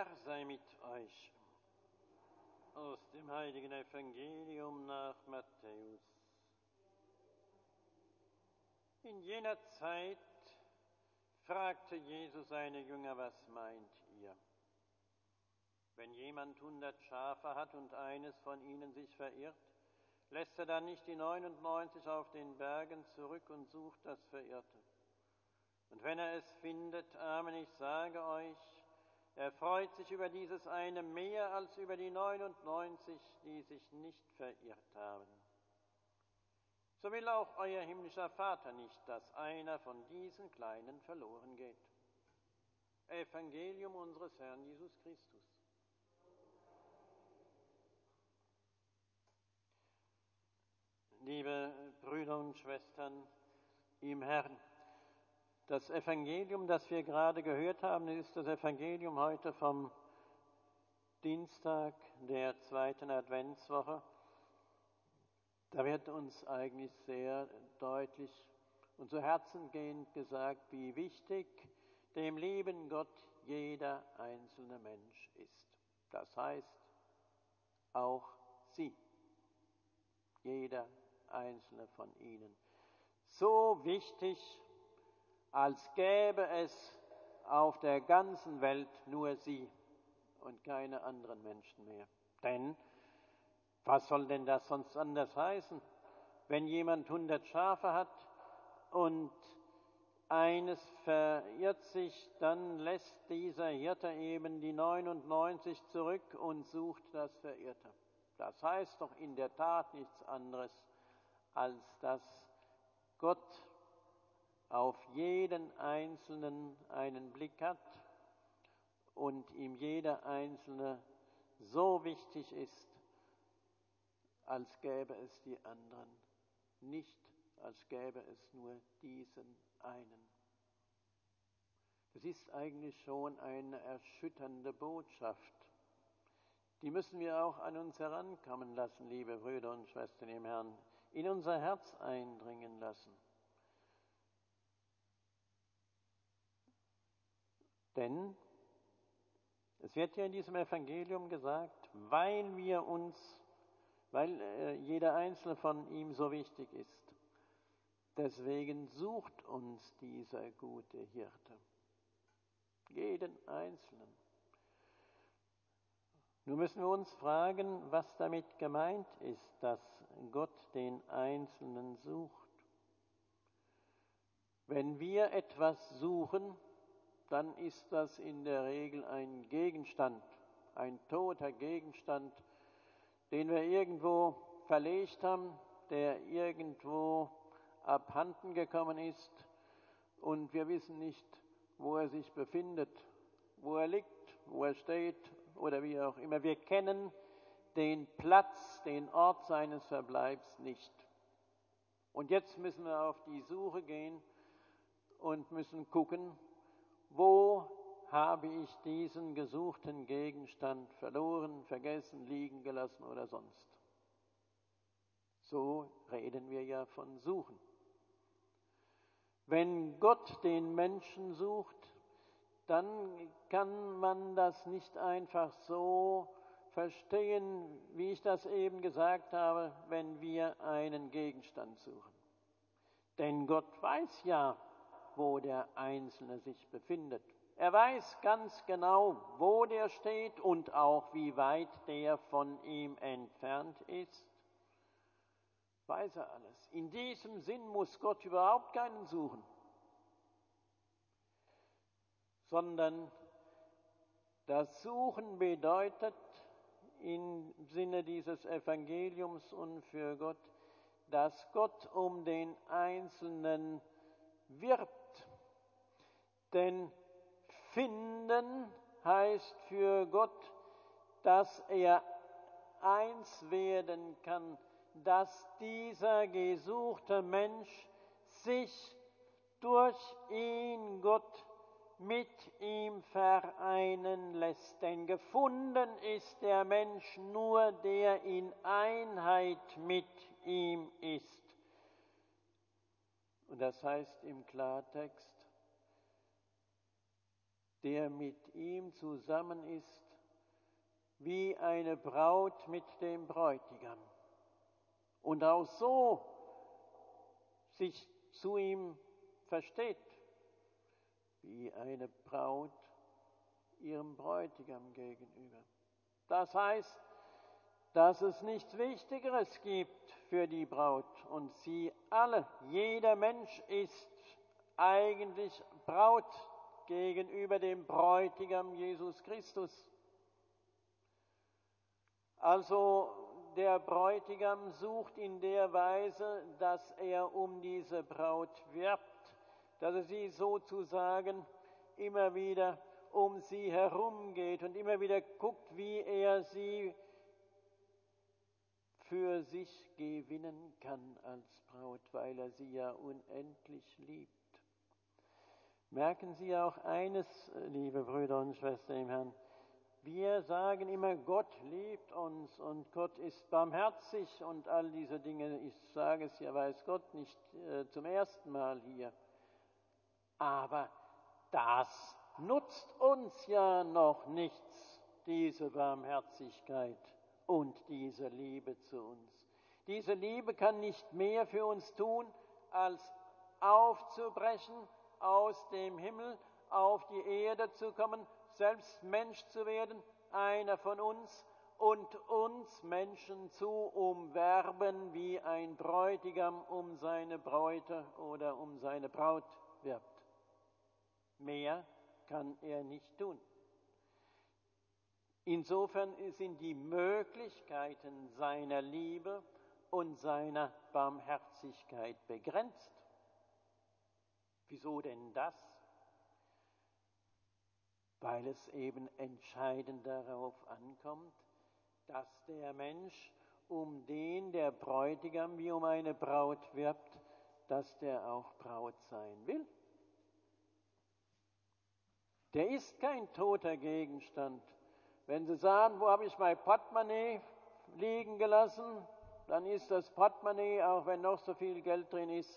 Herr sei mit euch. Aus dem heiligen Evangelium nach Matthäus. In jener Zeit fragte Jesus seine Jünger: Was meint ihr? Wenn jemand 100 Schafe hat und eines von ihnen sich verirrt, lässt er dann nicht die 99 auf den Bergen zurück und sucht das Verirrte? Und wenn er es findet, Amen, ich sage euch, er freut sich über dieses eine mehr als über die 99, die sich nicht verirrt haben. So will auch euer himmlischer Vater nicht, dass einer von diesen Kleinen verloren geht. Evangelium unseres Herrn Jesus Christus. Liebe Brüder und Schwestern im Herrn, das Evangelium, das wir gerade gehört haben, ist das Evangelium heute vom Dienstag der 2. Adventswoche. Da wird uns eigentlich sehr deutlich und zu Herzen gehend gesagt, wie wichtig dem lieben Gott jeder einzelne Mensch ist. Das heißt, auch Sie, jeder einzelne von Ihnen. So wichtig, als gäbe es auf der ganzen Welt nur Sie und keine anderen Menschen mehr. Denn was soll denn das sonst anders heißen? Wenn jemand 100 Schafe hat und eines verirrt sich, dann lässt dieser Hirte eben die 99 zurück und sucht das Verirrte. Das heißt doch in der Tat nichts anderes, als dass Gott auf jeden Einzelnen einen Blick hat und ihm jeder Einzelne so wichtig ist, als gäbe es die anderen nicht, als gäbe es nur diesen einen. Das ist eigentlich schon eine erschütternde Botschaft. Die müssen wir auch an uns herankommen lassen, liebe Brüder und Schwestern im Herrn, in unser Herz eindringen lassen. Denn es wird ja in diesem Evangelium gesagt, weil jeder Einzelne von ihm so wichtig ist, deswegen sucht uns dieser gute Hirte. Jeden Einzelnen. Nun müssen wir uns fragen, was damit gemeint ist, dass Gott den Einzelnen sucht. Wenn wir etwas suchen, dann ist das in der Regel ein Gegenstand, ein toter Gegenstand, den wir irgendwo verlegt haben, der irgendwo abhanden gekommen ist und wir wissen nicht, wo er sich befindet, wo er liegt, wo er steht oder wie auch immer. Wir kennen den Platz, den Ort seines Verbleibs nicht. Und jetzt müssen wir auf die Suche gehen und müssen gucken, wo habe ich diesen gesuchten Gegenstand verloren, vergessen, liegen gelassen oder sonst. So reden wir ja von Suchen. Wenn Gott den Menschen sucht, dann kann man das nicht einfach so verstehen, wie ich das eben gesagt habe, wenn wir einen Gegenstand suchen. Denn Gott weiß ja, wo der Einzelne sich befindet. Er weiß ganz genau, wo der steht und auch wie weit der von ihm entfernt ist. Weiß er alles. In diesem Sinn muss Gott überhaupt keinen suchen, sondern das Suchen bedeutet im Sinne dieses Evangeliums und für Gott, dass Gott um den Einzelnen wirbt. Denn finden heißt für Gott, dass er eins werden kann, dass dieser gesuchte Mensch sich durch ihn, Gott, mit ihm vereinen lässt. Denn gefunden ist der Mensch nur, der in Einheit mit ihm ist. Und das heißt im Klartext, der mit ihm zusammen ist, wie eine Braut mit dem Bräutigam. Und auch so sich zu ihm versteht, wie eine Braut ihrem Bräutigam gegenüber. Das heißt, dass es nichts Wichtigeres gibt für die Braut und sie alle, jeder Mensch ist eigentlich Braut gegenüber dem Bräutigam Jesus Christus. Also der Bräutigam sucht in der Weise, dass er um diese Braut wirbt, dass er sie sozusagen immer wieder um sie herumgeht und immer wieder guckt, wie er sie für sich gewinnen kann als Braut, weil er sie ja unendlich liebt. Merken Sie auch eines, liebe Brüder und Schwestern im Herrn, wir sagen immer, Gott liebt uns und Gott ist barmherzig und all diese Dinge. Ich sage es ja, weiß Gott, nicht zum ersten Mal hier. Aber das nutzt uns ja noch nichts, diese Barmherzigkeit und diese Liebe zu uns. Diese Liebe kann nicht mehr für uns tun, als aufzubrechen, aus dem Himmel auf die Erde zu kommen, selbst Mensch zu werden, einer von uns, und uns Menschen zu umwerben, wie ein Bräutigam um seine Bräute oder um seine Braut wirbt. Mehr kann er nicht tun. Insofern sind die Möglichkeiten seiner Liebe und seiner Barmherzigkeit begrenzt. Wieso denn das? Weil es eben entscheidend darauf ankommt, dass der Mensch, um den der Bräutigam wie um eine Braut wirbt, dass der auch Braut sein will. Der ist kein toter Gegenstand. Wenn Sie sagen, wo habe ich mein Portemonnaie liegen gelassen, dann ist das Portemonnaie, auch wenn noch so viel Geld drin ist,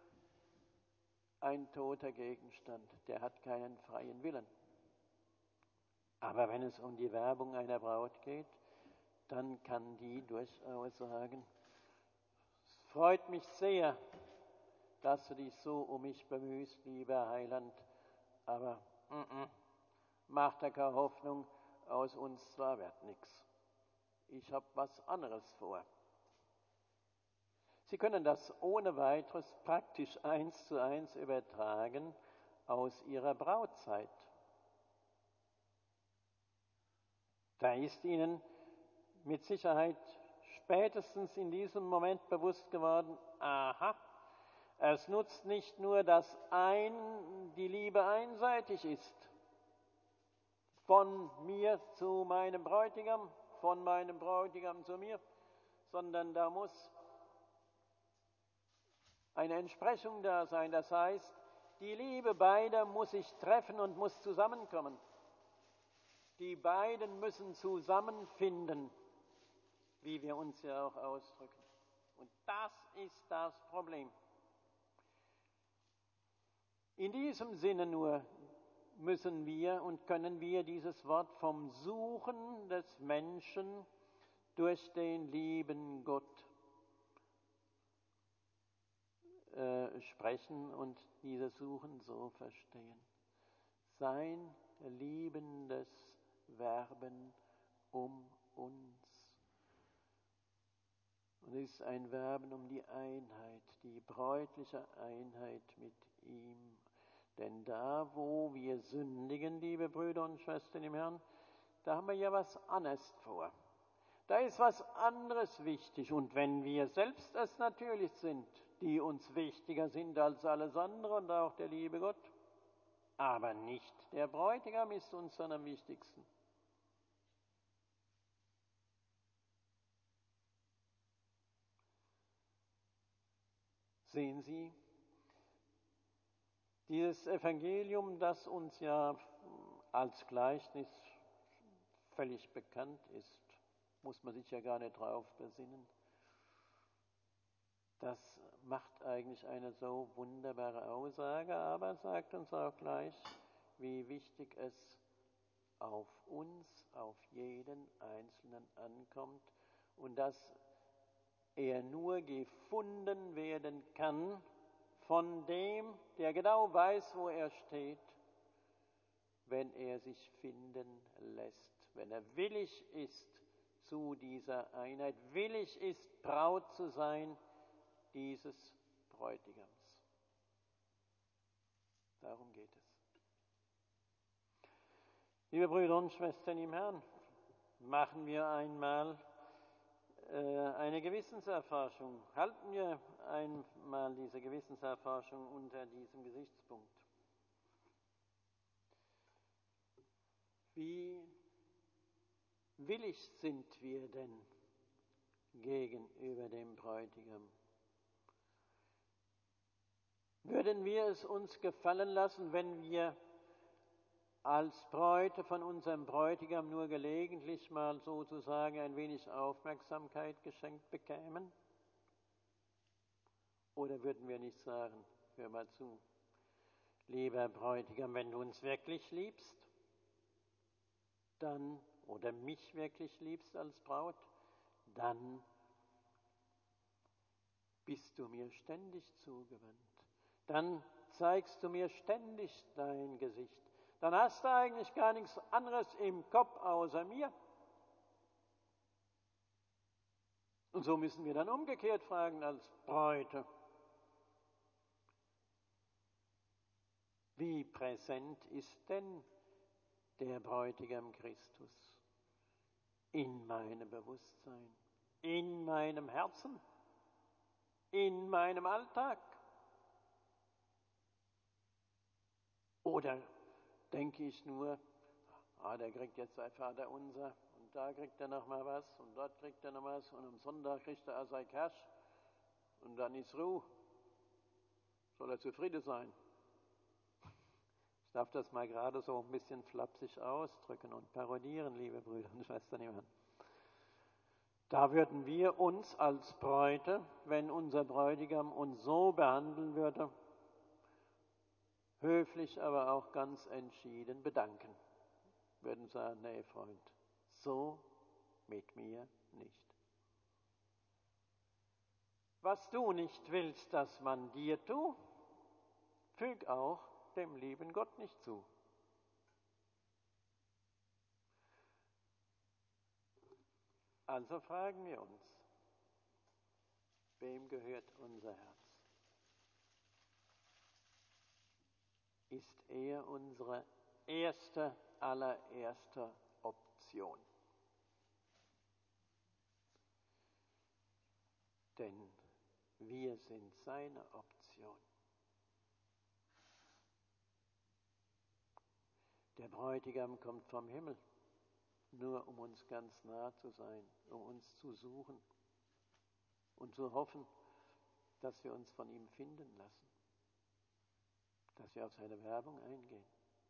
ein toter Gegenstand. Der hat keinen freien Willen. Aber wenn es um die Werbung einer Braut geht, dann kann die durchaus sagen, es freut mich sehr, dass du dich so um mich bemühst, lieber Heiland, aber mach dir keine Hoffnung, aus uns zwar wird nichts. Ich habe was anderes vor. Sie können das ohne weiteres praktisch 1:1 übertragen aus Ihrer Brautzeit. Da ist Ihnen mit Sicherheit spätestens in diesem Moment bewusst geworden, aha, es nutzt nicht nur, dass die Liebe einseitig ist, von mir zu meinem Bräutigam, von meinem Bräutigam zu mir, sondern da muss eine Entsprechung da sein. Das heißt, die Liebe beider muss sich treffen und muss zusammenkommen. Die beiden müssen zusammenfinden, wie wir uns ja auch ausdrücken. Und das ist das Problem. In diesem Sinne nur müssen wir und können wir dieses Wort vom Suchen des Menschen durch den lieben Gott sprechen und dieses Suchen so verstehen. Sein liebendes Werben um uns. Und es ist ein Werben um die Einheit, die bräutliche Einheit mit ihm. Denn da, wo wir sündigen, liebe Brüder und Schwestern im Herrn, da haben wir ja was anderes vor. Da ist was anderes wichtig. Und wenn wir selbst es natürlich sind, die uns wichtiger sind als alles andere und auch der liebe Gott, aber nicht der Bräutigam ist uns am wichtigsten. Sehen Sie, dieses Evangelium, das uns ja als Gleichnis völlig bekannt ist, muss man sich ja gar nicht drauf besinnen. Das macht eigentlich eine so wunderbare Aussage, aber sagt uns auch gleich, wie wichtig es auf uns, auf jeden Einzelnen ankommt und dass er nur gefunden werden kann von dem, der genau weiß, wo er steht, wenn er sich finden lässt, wenn er willig ist zu dieser Einheit, willig ist, Braut zu sein dieses Bräutigams. Darum geht es. Liebe Brüder und Schwestern im Herrn, machen wir einmal eine Gewissenserforschung. Halten wir einmal diese Gewissenserforschung unter diesem Gesichtspunkt. Wie willig sind wir denn gegenüber dem Bräutigam? Würden wir es uns gefallen lassen, wenn wir als Bräute von unserem Bräutigam nur gelegentlich mal sozusagen ein wenig Aufmerksamkeit geschenkt bekämen? Oder würden wir nicht sagen, hör mal zu, lieber Bräutigam, wenn du uns wirklich liebst, dann, oder mich wirklich liebst als Braut, dann bist du mir ständig zugewandt. Dann zeigst du mir ständig dein Gesicht. Dann hast du eigentlich gar nichts anderes im Kopf außer mir. Und so müssen wir dann umgekehrt fragen als Bräute. Wie präsent ist denn der Bräutigam Christus in meinem Bewusstsein, in meinem Herzen, in meinem Alltag? Oder denke ich nur, der kriegt jetzt sein Vater unser und da kriegt er noch mal was und dort kriegt er noch was und am Sonntag kriegt er auch sein Cash und dann ist Ruhe. Soll er zufrieden sein? Ich darf das mal gerade so ein bisschen flapsig ausdrücken und parodieren, liebe Brüder und Schwestern im Herrn. Da würden wir uns als Bräute, wenn unser Bräutigam uns so behandeln würde, höflich, aber auch ganz entschieden bedanken. Würden sagen, nee, Freund, so mit mir nicht. Was du nicht willst, dass man dir tut, füg auch dem lieben Gott nicht zu. Also fragen wir uns, wem gehört unser Herz? Ist er unsere allererste Option? Denn wir sind seine Option. Der Bräutigam kommt vom Himmel, nur um uns ganz nah zu sein, um uns zu suchen und zu hoffen, dass wir uns von ihm finden lassen, dass wir auf seine Werbung eingehen.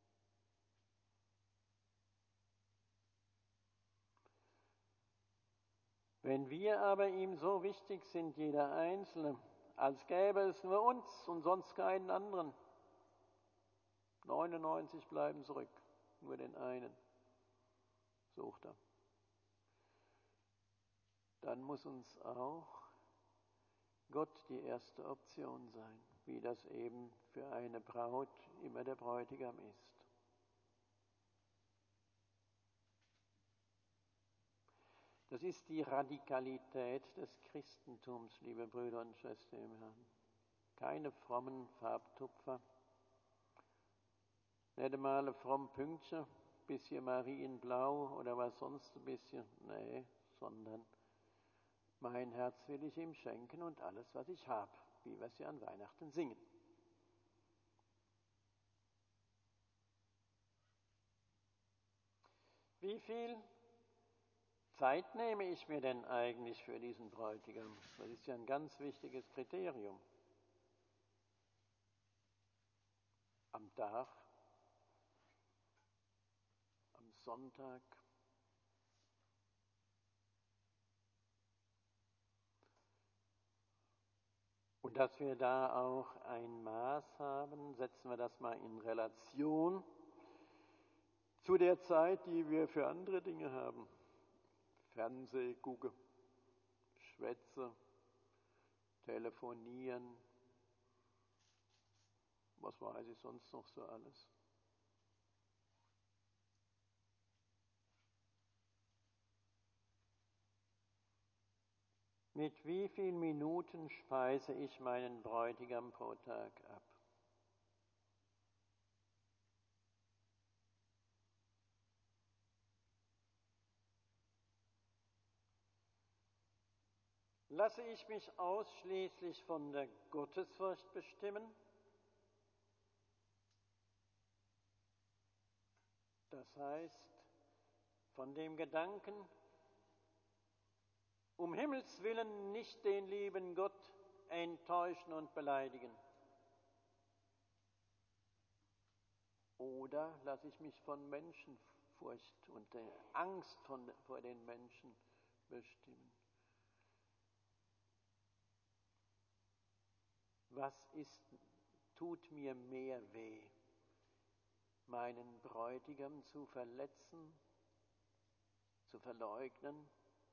Wenn wir aber ihm so wichtig sind, jeder Einzelne, als gäbe es nur uns und sonst keinen anderen, 99 bleiben zurück, nur den einen sucht er. Dann muss uns auch Gott die erste Option sein, wie das eben für eine Braut immer der Bräutigam ist. Das ist die Radikalität des Christentums, liebe Brüder und Schwestern im Herrn. Keine frommen Farbtupfer, nicht einmal ein fromm Pünktchen, bisschen Marienblau oder was sonst ein bisschen, nee, sondern mein Herz will ich ihm schenken und alles, was ich habe, wie wir es ja an Weihnachten singen. Wie viel Zeit nehme ich mir denn eigentlich für diesen Bräutigam? Das ist ja ein ganz wichtiges Kriterium. Am Tag, am Sonntag. Und dass wir da auch ein Maß haben, setzen wir das mal in Relation. zu der Zeit, die wir für andere Dinge haben. Fernseh, gucke, schwätze, telefonieren, was weiß ich sonst noch so alles. Mit wie vielen Minuten speise ich meinen Bräutigam pro Tag ab? Lasse ich mich ausschließlich von der Gottesfurcht bestimmen? Das heißt, von dem Gedanken, um Himmels willen nicht den lieben Gott enttäuschen und beleidigen. Oder lasse ich mich von Menschenfurcht und der Angst vor den Menschen bestimmen? Was tut mir mehr weh? Meinen Bräutigam zu verletzen, zu verleugnen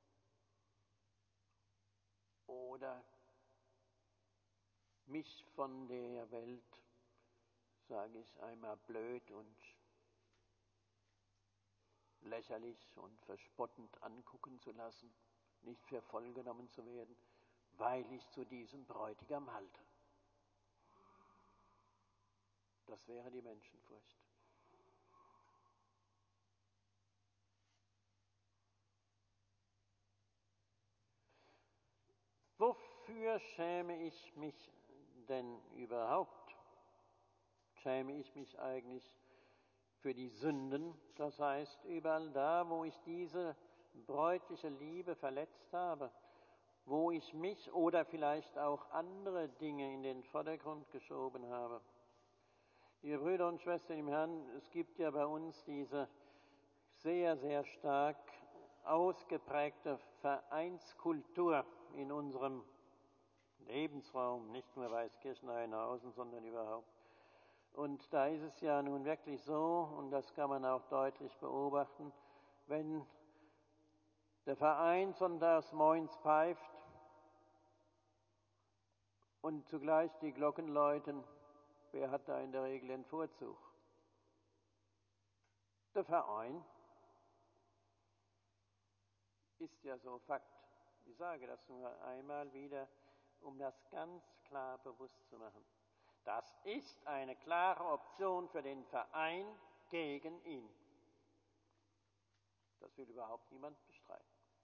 oder mich von der Welt, sage ich einmal, blöd und lächerlich und verspottend angucken zu lassen, nicht für voll genommen zu werden, weil ich zu diesem Bräutigam halte. Das wäre die Menschenfurcht. Wofür schäme ich mich denn überhaupt? Schäme ich mich eigentlich für die Sünden, das heißt überall da, wo ich diese bräutliche Liebe verletzt habe, wo ich mich oder vielleicht auch andere Dinge in den Vordergrund geschoben habe. Liebe Brüder und Schwestern im Herrn, es gibt ja bei uns diese sehr, sehr stark ausgeprägte Vereinskultur in unserem Lebensraum, nicht nur Weißkirchen-Eienhausen, sondern überhaupt. Und da ist es ja nun wirklich so, und das kann man auch deutlich beobachten, wenn der Verein sonntags morgens pfeift und zugleich die Glocken läuten, wer hat da in der Regel den Vorzug? Der Verein ist ja so Fakt. Ich sage das nur einmal wieder, um das ganz klar bewusst zu machen. Das ist eine klare Option für den Verein gegen ihn. Das will überhaupt niemand bestreiten.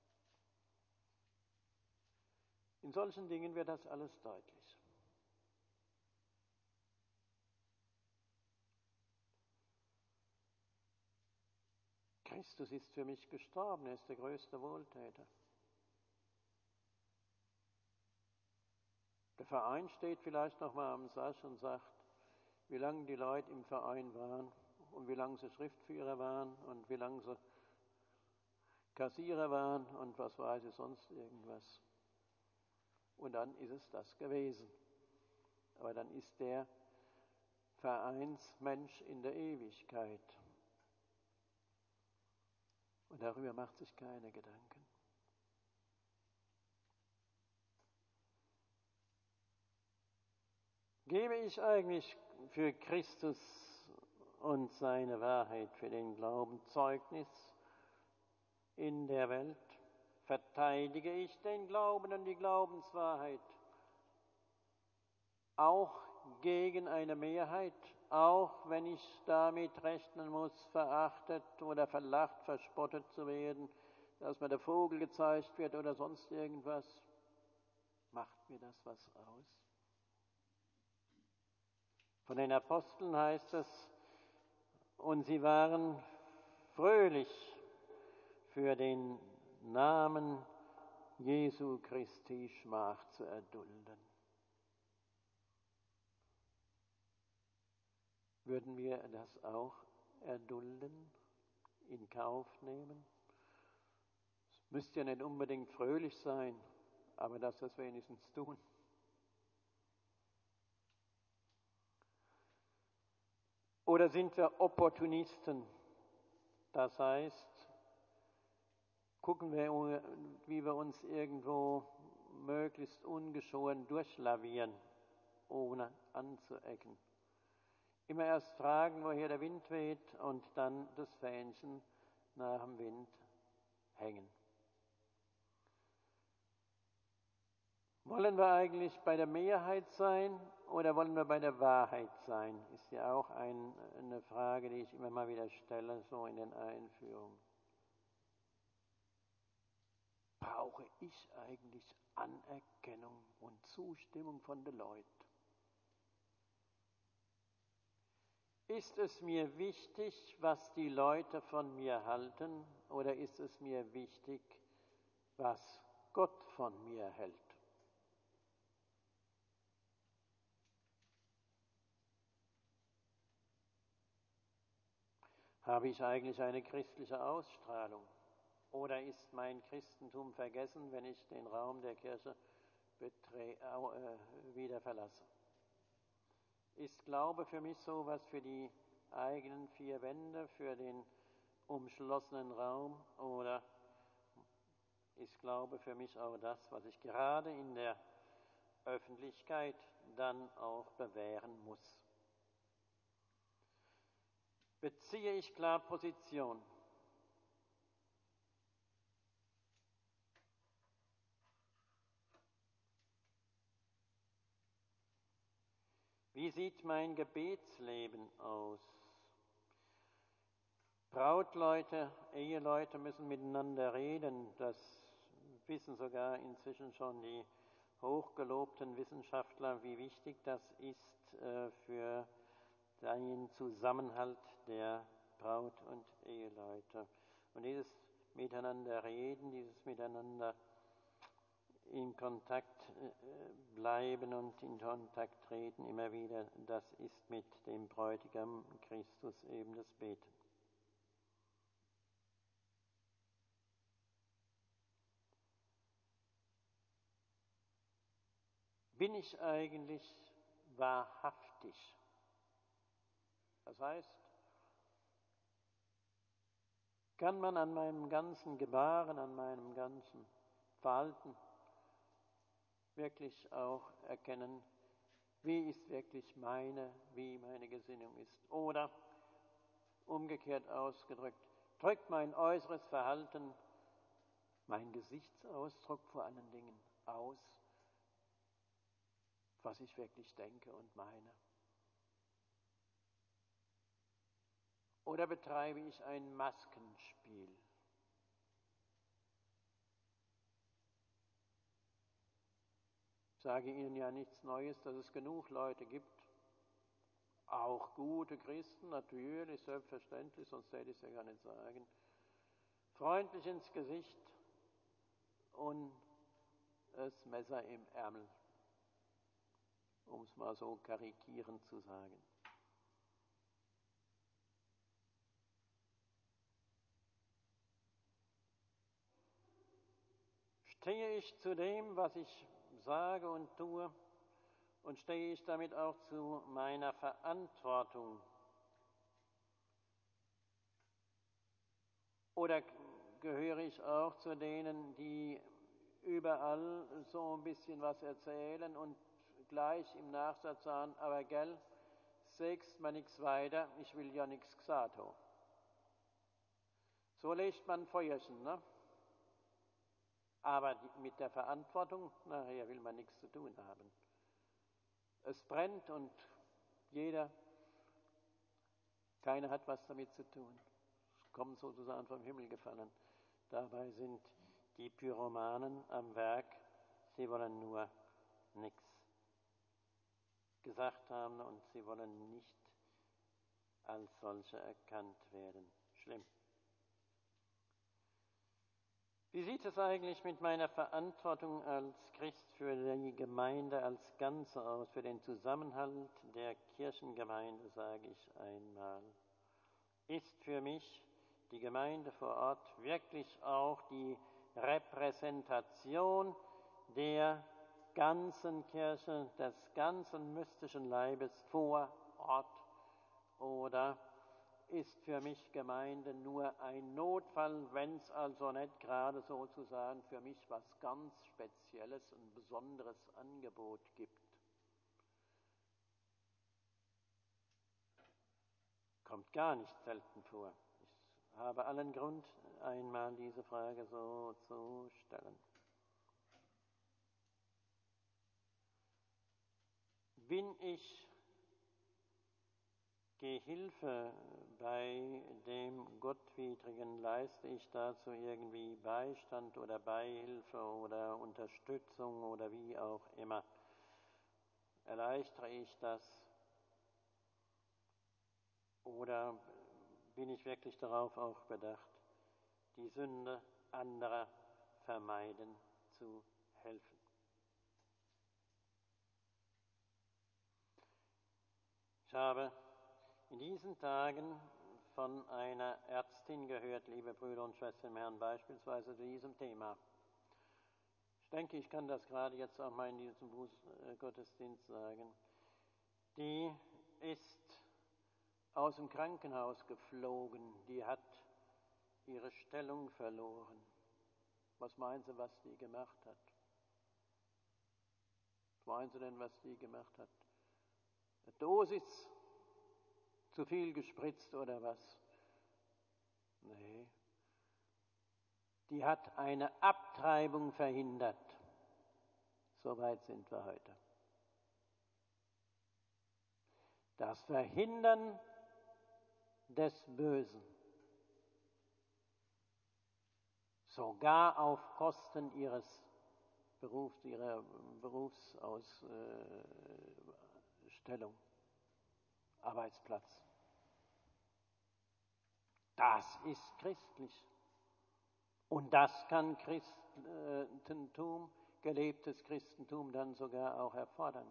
In solchen Dingen wird das alles deutlich. Christus ist für mich gestorben, er ist der größte Wohltäter. Der Verein steht vielleicht noch mal am Sasch und sagt, wie lange die Leute im Verein waren und wie lange sie Schriftführer waren und wie lange sie Kassierer waren und was weiß ich sonst irgendwas. Und dann ist es das gewesen. Aber dann ist der Vereinsmensch in der Ewigkeit. Und darüber macht sich keine Gedanken. Gebe ich eigentlich für Christus und seine Wahrheit, für den Glauben Zeugnis in der Welt? Verteidige ich den Glauben und die Glaubenswahrheit auch gegen eine Mehrheit, auch wenn ich damit rechnen muss, verachtet oder verlacht, verspottet zu werden, dass mir der Vogel gezeigt wird oder sonst irgendwas? Macht mir das was aus? Von den Aposteln heißt es, und sie waren fröhlich für den Namen Jesu Christi Schmach zu erdulden. Würden wir das auch erdulden, in Kauf nehmen? Es müsste ja nicht unbedingt fröhlich sein, aber dass wir es wenigstens tun. Oder sind wir Opportunisten, Das heißt, gucken wir, wie wir uns irgendwo möglichst ungeschoren durchlavieren, ohne anzuecken. Immer erst fragen, woher der Wind weht, und dann das Fähnchen nach dem Wind hängen. Wollen wir eigentlich bei der Mehrheit sein oder wollen wir bei der Wahrheit sein? Ist ja auch eine Frage, die ich immer mal wieder stelle, so in den Einführungen. Brauche ich eigentlich Anerkennung und Zustimmung von den Leuten? Ist es mir wichtig, was die Leute von mir halten, oder ist es mir wichtig, was Gott von mir hält? Habe ich eigentlich eine christliche Ausstrahlung? Oder ist mein Christentum vergessen, wenn ich den Raum der Kirche wieder verlasse? Ist Glaube für mich sowas für die eigenen vier Wände, für den umschlossenen Raum? Oder ist Glaube für mich auch das, was ich gerade in der Öffentlichkeit dann auch bewähren muss? Beziehe ich klar Position? Wie sieht mein Gebetsleben aus? Brautleute, Eheleute müssen miteinander reden. Das wissen sogar inzwischen schon die hochgelobten Wissenschaftler, wie wichtig das ist für den Zusammenhalt der Braut- und Eheleute. Und dieses Miteinander reden, dieses Miteinander in Kontakt bleiben und in Kontakt treten immer wieder, das ist mit dem Bräutigam Christus eben das Beten. Bin ich eigentlich wahrhaftig? Das heißt, kann man an meinem ganzen Gebaren, an meinem ganzen Verhalten wirklich auch erkennen, wie ist wirklich wie meine Gesinnung ist? Oder umgekehrt ausgedrückt, drückt mein äußeres Verhalten, mein Gesichtsausdruck vor allen Dingen aus, was ich wirklich denke und meine? Oder betreibe ich ein Maskenspiel? Ich sage Ihnen ja nichts Neues, dass es genug Leute gibt, auch gute Christen, natürlich, selbstverständlich, sonst hätte ich es ja gar nicht sagen, freundlich ins Gesicht und das Messer im Ärmel, um es mal so karikierend zu sagen. Stehe ich zu dem, was ich sage und tue, und stehe ich damit auch zu meiner Verantwortung? Oder gehöre ich auch zu denen, die überall so ein bisschen was erzählen und gleich im Nachsatz sagen, aber gell, sagst mir nichts weiter, ich will ja nichts gesagt haben. So legt man Feuerchen, ne? Aber mit der Verantwortung, nachher will man nichts zu tun haben. Es brennt und keiner hat was damit zu tun. Es kommt sozusagen vom Himmel gefallen. Dabei sind die Pyromanen am Werk, sie wollen nur nichts gesagt haben und sie wollen nicht als solche erkannt werden. Schlimm. Wie sieht es eigentlich mit meiner Verantwortung als Christ für die Gemeinde als Ganze aus, für den Zusammenhalt der Kirchengemeinde, sage ich einmal? Ist für mich die Gemeinde vor Ort wirklich auch die Repräsentation der ganzen Kirche, des ganzen mystischen Leibes vor Ort? Oder ist für mich Gemeinde nur ein Notfall, wenn es also nicht gerade sozusagen für mich was ganz Spezielles und besonderes Angebot gibt. Kommt gar nicht selten vor. Ich habe allen Grund, einmal diese Frage so zu stellen. Bin ich Gehilfe bei dem Gottwidrigen? Leiste ich dazu irgendwie Beistand oder Beihilfe oder Unterstützung oder wie auch immer? Erleichtere ich das? Oder bin ich wirklich darauf auch bedacht, die Sünde anderer vermeiden zu helfen? Ich habe in diesen Tagen von einer Ärztin gehört, liebe Brüder und Schwestern im Herrn, beispielsweise zu diesem Thema. Ich denke, ich kann das gerade jetzt auch mal in diesem Gottesdienst sagen. Die ist aus dem Krankenhaus geflogen, die hat ihre Stellung verloren. Was meinen Sie, was die gemacht hat? Was meinen Sie denn, was die gemacht hat? Eine Dosis zu viel gespritzt oder was? Nee. Die hat eine Abtreibung verhindert. So weit sind wir heute. Das Verhindern des Bösen. Sogar auf Kosten ihrer Berufsausstellung, Arbeitsplatz. Das ist christlich. Und das kann Christentum, gelebtes Christentum dann sogar auch erfordern.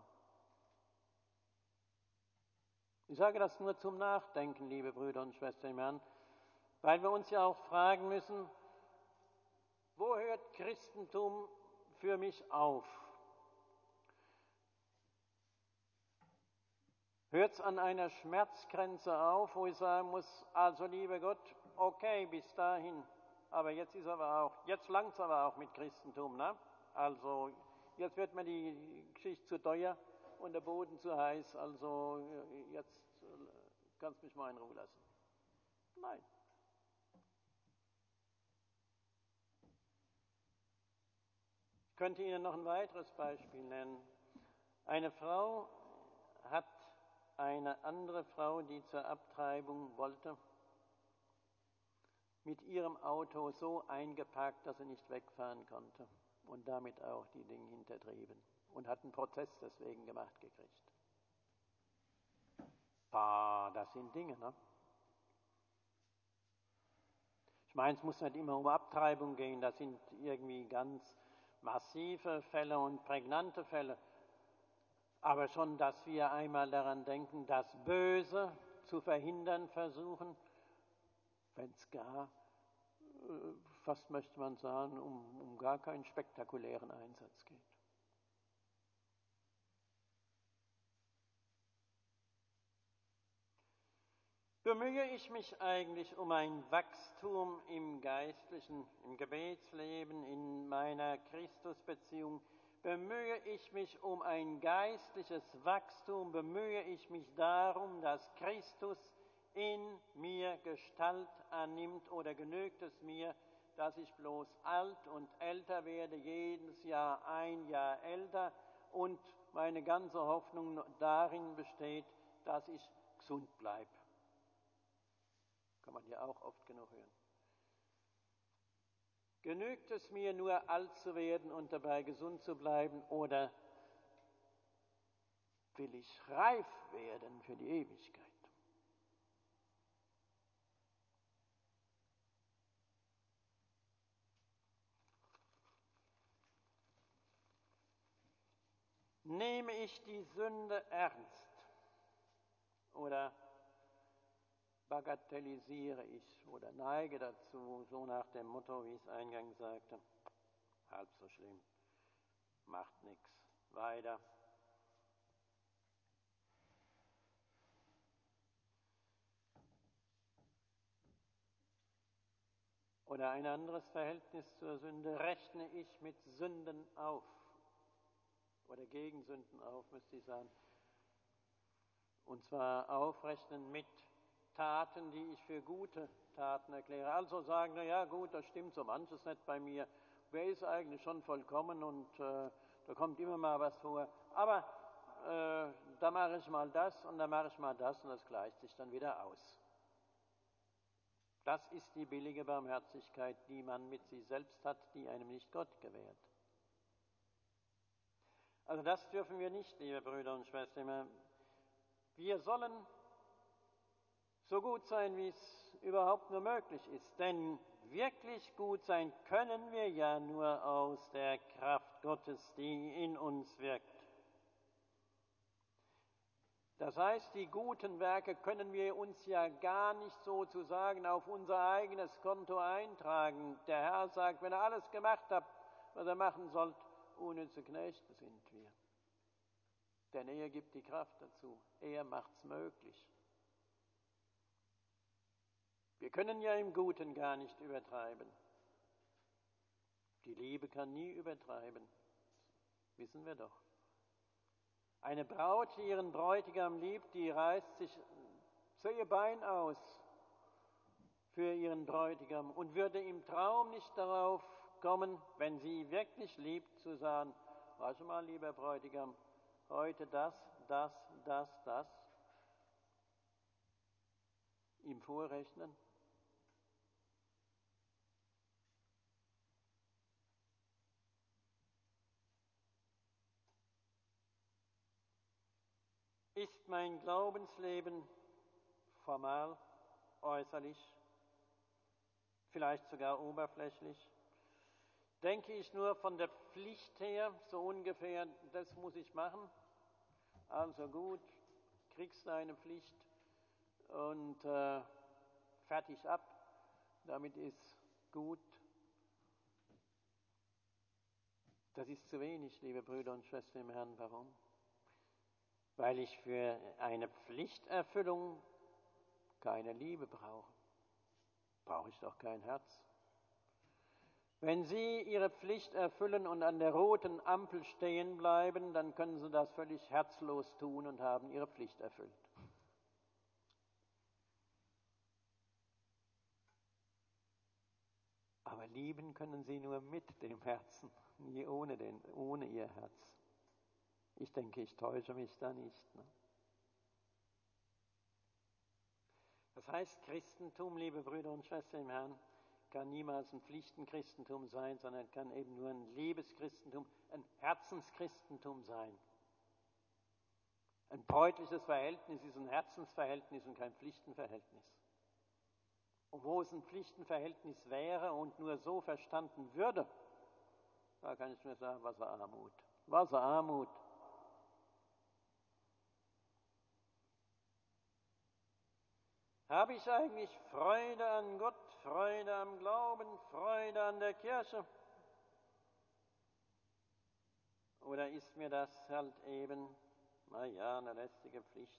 Ich sage das nur zum Nachdenken, liebe Brüder und Schwestern im Herrn, weil wir uns ja auch fragen müssen, wo hört Christentum für mich auf? Hört es an einer Schmerzgrenze auf, wo ich sagen muss, also lieber Gott, okay, bis dahin, aber jetzt langt es aber auch mit Christentum, ne? Also jetzt wird mir die Geschichte zu teuer und der Boden zu heiß, also jetzt kannst du mich mal in Ruhe lassen. Nein. Ich könnte Ihnen noch ein weiteres Beispiel nennen. Eine Frau hat eine andere Frau, die zur Abtreibung wollte, mit ihrem Auto so eingeparkt, dass sie nicht wegfahren konnte und damit auch die Dinge hintertrieben und hat einen Prozess deswegen gemacht gekriegt. Das sind Dinge, ne? Ich meine, es muss nicht immer um Abtreibung gehen, das sind irgendwie ganz massive Fälle und prägnante Fälle. Aber schon, dass wir einmal daran denken, das Böse zu verhindern versuchen, wenn es gar, fast möchte man sagen, um gar keinen spektakulären Einsatz geht. Bemühe ich mich eigentlich um ein Wachstum im geistlichen, im Gebetsleben, in meiner Christusbeziehung? Bemühe ich mich um ein geistliches Wachstum? Bemühe ich mich darum, dass Christus in mir Gestalt annimmt? Oder genügt es mir, dass ich bloß alt und älter werde, jedes Jahr ein Jahr älter und meine ganze Hoffnung darin besteht, dass ich gesund bleibe? Kann man ja auch oft genug hören. Genügt es mir nur, alt zu werden und dabei gesund zu bleiben, oder will ich reif werden für die Ewigkeit? Nehme ich die Sünde ernst oder bagatellisiere ich oder neige dazu, so nach dem Motto, wie ich es eingangs sagte, halb so schlimm, macht nichts, weiter. Oder ein anderes Verhältnis zur Sünde: Rechne ich mit Sünden auf oder gegen Sünden auf, müsste ich sagen. Und zwar aufrechnen mit Taten, die ich für gute Taten erkläre. Also sagen, na ja gut, das stimmt so manches nicht bei mir. Wer ist eigentlich schon vollkommen und da kommt immer mal was vor. Aber da mache ich mal das und da mache ich mal das und das gleicht sich dann wieder aus. Das ist die billige Barmherzigkeit, die man mit sich selbst hat, die einem nicht Gott gewährt. Also das dürfen wir nicht, liebe Brüder und Schwestern. Wir sollen so gut sein, wie es überhaupt nur möglich ist. Denn wirklich gut sein können wir ja nur aus der Kraft Gottes, die in uns wirkt. Das heißt, die guten Werke können wir uns ja gar nicht sozusagen auf unser eigenes Konto eintragen. Der Herr sagt, wenn ihr alles gemacht habt, was ihr machen sollt, unnütze Knechte sind wir. Denn er gibt die Kraft dazu. Er macht's möglich. Wir können ja im Guten gar nicht übertreiben. Die Liebe kann nie übertreiben. Das wissen wir doch. Eine Braut, die ihren Bräutigam liebt, die reißt sich so ihr Bein aus für ihren Bräutigam und würde im Traum nicht darauf kommen, wenn sie wirklich liebt, zu sagen, weißt du mal, lieber Bräutigam, heute das, ihm vorrechnen. Ist mein Glaubensleben formal, äußerlich, vielleicht sogar oberflächlich? Denke ich nur von der Pflicht her, so ungefähr, das muss ich machen? Also gut, kriegst deine Pflicht und fertig ab, damit ist gut. Das ist zu wenig, liebe Brüder und Schwestern im Herrn. Warum? Weil ich für eine Pflichterfüllung keine Liebe brauche. Brauche ich doch kein Herz. Wenn Sie Ihre Pflicht erfüllen und an der roten Ampel stehen bleiben, dann können Sie das völlig herzlos tun und haben Ihre Pflicht erfüllt. Aber lieben können Sie nur mit dem Herzen, nie ohne Ihr Herz. Ich denke, ich täusche mich da nicht. Ne? Das heißt, Christentum, liebe Brüder und Schwestern im Herrn, kann niemals ein Pflichtenchristentum sein, sondern kann eben nur ein Liebeschristentum, ein Herzenschristentum sein. Ein bräutliches Verhältnis ist ein Herzensverhältnis und kein Pflichtenverhältnis. Und wo es ein Pflichtenverhältnis wäre und nur so verstanden würde, da kann ich nur sagen, Wasserarmut. Wasserarmut. Habe ich eigentlich Freude an Gott, Freude am Glauben, Freude an der Kirche? Oder ist mir das halt eben, eine lästige Pflicht,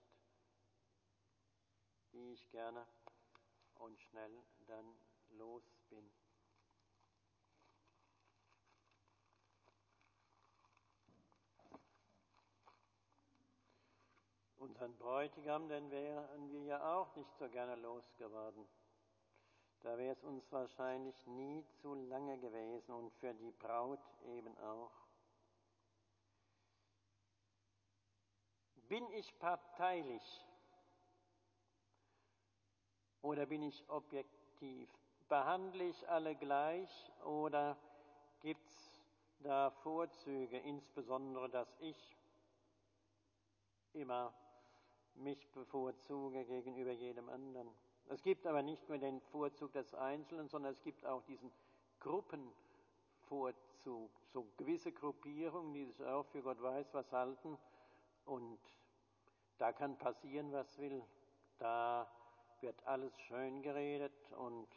die ich gerne und schnell dann los bin? Unseren Bräutigam, den wären wir ja auch nicht so gerne losgeworden. Da wäre es uns wahrscheinlich nie zu lange gewesen und für die Braut eben auch. Bin ich parteilich oder bin ich objektiv? Behandle ich alle gleich oder gibt es da Vorzüge, insbesondere, dass ich immer mich bevorzuge gegenüber jedem anderen? Es gibt aber nicht nur den Vorzug des Einzelnen, sondern es gibt auch diesen Gruppenvorzug, so gewisse Gruppierungen, die sich auch für Gott weiß was halten. Und da kann passieren, was will. Da wird alles schön geredet und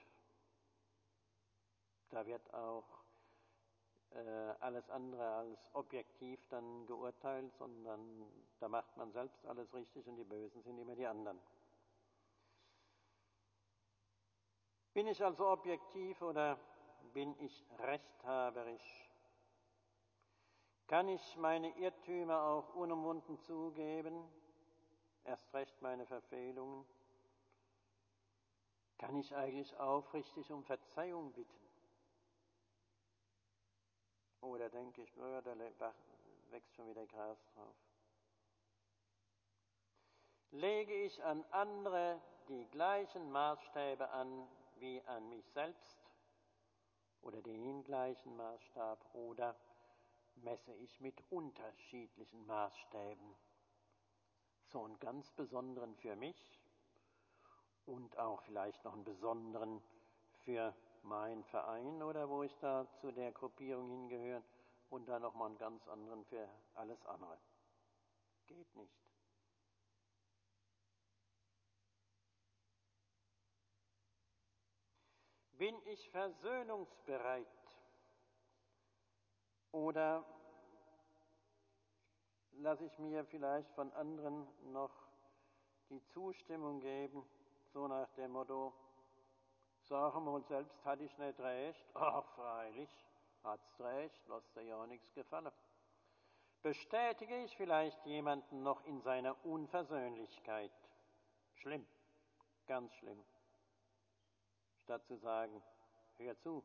da wird auch alles andere als objektiv dann geurteilt, sondern da macht man selbst alles richtig und die Bösen sind immer die anderen. Bin ich also objektiv oder bin ich rechthaberisch? Kann ich meine Irrtümer auch unumwunden zugeben, erst recht meine Verfehlungen? Kann ich eigentlich aufrichtig um Verzeihung bitten? Oder denke ich, da wächst schon wieder Gras drauf. Lege ich an andere die gleichen Maßstäbe an wie an mich selbst oder den gleichen Maßstab oder messe ich mit unterschiedlichen Maßstäben, so einen ganz besonderen für mich und auch vielleicht noch einen besonderen für meinen Verein oder wo ich da zu der Gruppierung hingehöre und dann nochmal einen ganz anderen für alles andere. Geht nicht. Bin ich versöhnungsbereit oder lasse ich mir vielleicht von anderen noch die Zustimmung geben, so nach dem Motto, sagen wir uns selbst, hatte ich nicht recht. Ach, freilich, hat's recht, lass dir ja nichts gefallen. Bestätige ich vielleicht jemanden noch in seiner Unversöhnlichkeit? Schlimm, ganz schlimm. Statt zu sagen, hör zu,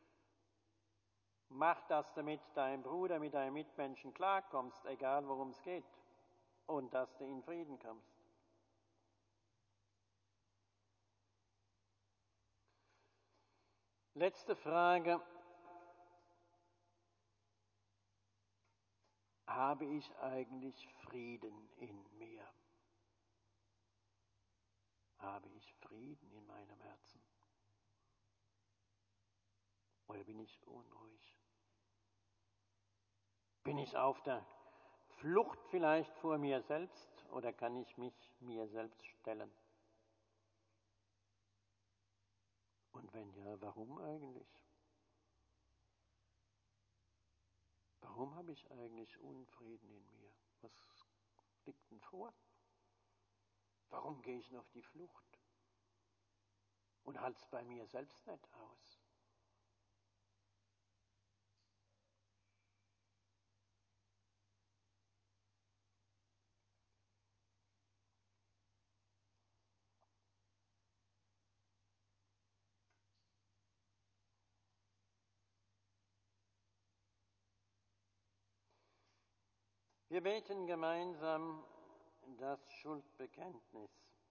mach, dass du mit deinem Bruder, mit deinem Mitmenschen klarkommst, egal worum es geht, und dass du in Frieden kommst. Letzte Frage. Habe ich eigentlich Frieden in mir? Habe ich Frieden in meinem Herzen? Oder bin ich unruhig? Bin ich auf der Flucht vielleicht vor mir selbst oder kann ich mich mir selbst stellen? Und wenn ja, warum eigentlich? Warum habe ich eigentlich Unfrieden in mir? Was liegt denn vor? Warum gehe ich auf die Flucht und halte es bei mir selbst nicht aus? Wir beten gemeinsam das Schuldbekenntnis.